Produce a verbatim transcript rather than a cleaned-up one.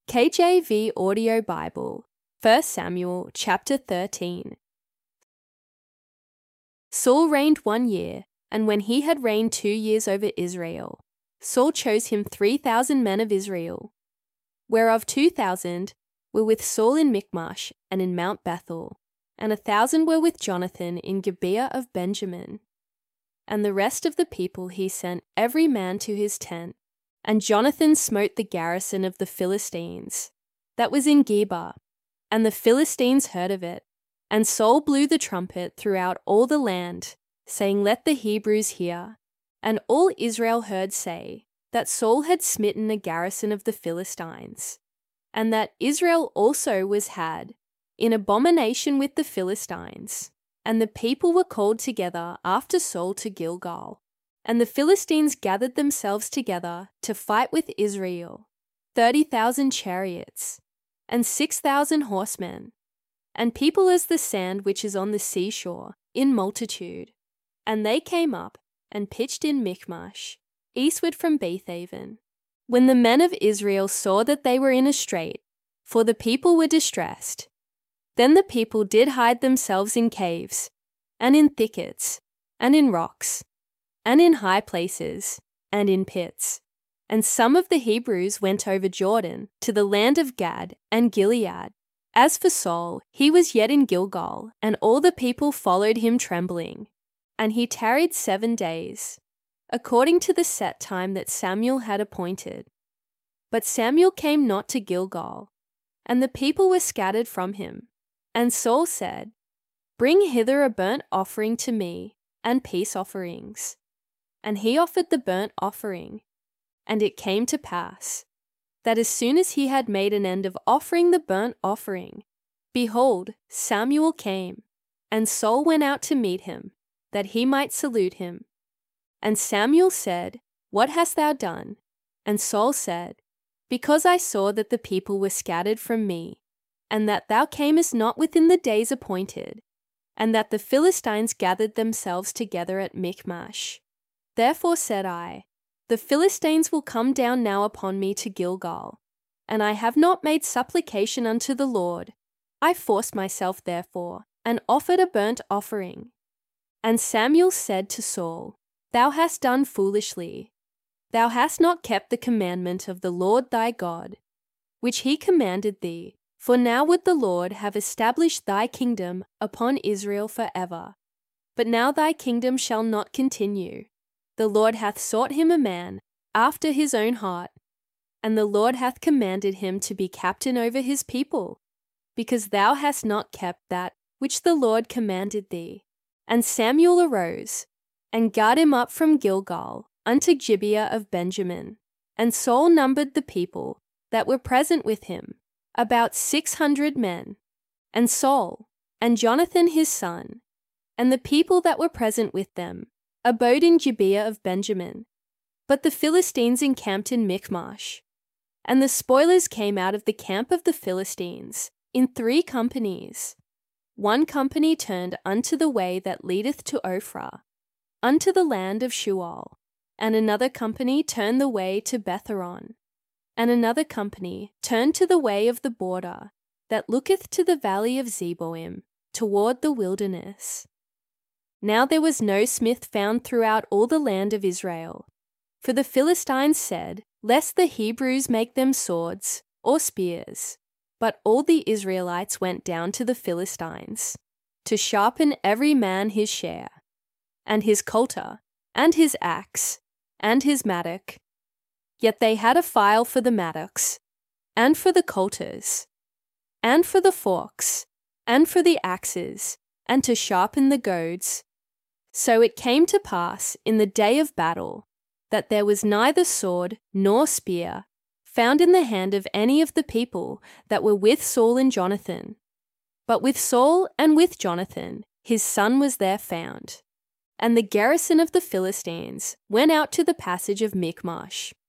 K J V Audio Bible, First Samuel chapter thirteen. Saul reigned one year, and when he had reigned two years over Israel, Saul chose him three thousand men of Israel, whereof two thousand were with Saul in Michmash and in Mount Bethel, and a thousand were with Jonathan in Gibeah of Benjamin. And the rest of the people he sent every man to his tent. And Jonathan smote the garrison of the Philistines, that was in Geba, and the Philistines heard of it. And Saul blew the trumpet throughout all the land, saying, Let the Hebrews hear. And all Israel heard say, that Saul had smitten a garrison of the Philistines, and that Israel also was had in abomination with the Philistines. And the people were called together after Saul to Gilgal. And the Philistines gathered themselves together to fight with Israel, thirty thousand chariots, and six thousand horsemen, and people as the sand which is on the seashore, in multitude. And they came up and pitched in Michmash, eastward from Bethaven. When the men of Israel saw that they were in a strait, for the people were distressed, then the people did hide themselves in caves, and in thickets, and in rocks, and in high places, and in pits. And some of the Hebrews went over Jordan to the land of Gad and Gilead. As for Saul, he was yet in Gilgal, and all the people followed him trembling. And he tarried seven days, according to the set time that Samuel had appointed. But Samuel came not to Gilgal, and the people were scattered from him. And Saul said, Bring hither a burnt offering to me, and peace offerings. And he offered the burnt offering. And it came to pass, that as soon as he had made an end of offering the burnt offering, behold, Samuel came, and Saul went out to meet him, that he might salute him. And Samuel said, What hast thou done? And Saul said, Because I saw that the people were scattered from me, and that thou camest not within the days appointed, and that the Philistines gathered themselves together at Michmash. Therefore said I, The Philistines will come down now upon me to Gilgal, and I have not made supplication unto the Lord. I forced myself therefore, and offered a burnt offering. And Samuel said to Saul, Thou hast done foolishly. Thou hast not kept the commandment of the Lord thy God, which he commanded thee. For now would the Lord have established thy kingdom upon Israel for ever. But now thy kingdom shall not continue. The Lord hath sought him a man after his own heart, and the Lord hath commanded him to be captain over his people, because thou hast not kept that which the Lord commanded thee. And Samuel arose, and gat him up from Gilgal unto Gibeah of Benjamin. And Saul numbered the people that were present with him, about six hundred men. And Saul, and Jonathan his son, and the people that were present with them, abode in Gibeah of Benjamin. But the Philistines encamped in Michmash. And the spoilers came out of the camp of the Philistines in three companies. One company turned unto the way that leadeth to Ophrah, unto the land of Shual, and another company turned the way to Betharon, and another company turned to the way of the border that looketh to the valley of Zeboim, toward the wilderness. Now there was no smith found throughout all the land of Israel. For the Philistines said, Lest the Hebrews make them swords or spears. But all the Israelites went down to the Philistines, to sharpen every man his share, and his coulter, and his axe, and his mattock. Yet they had a file for the mattocks, and for the coulters, and for the forks, and for the axes, and to sharpen the goads. So it came to pass in the day of battle, that there was neither sword nor spear found in the hand of any of the people that were with Saul and Jonathan. But with Saul and with Jonathan his son was there found. And the garrison of the Philistines went out to the passage of Michmash,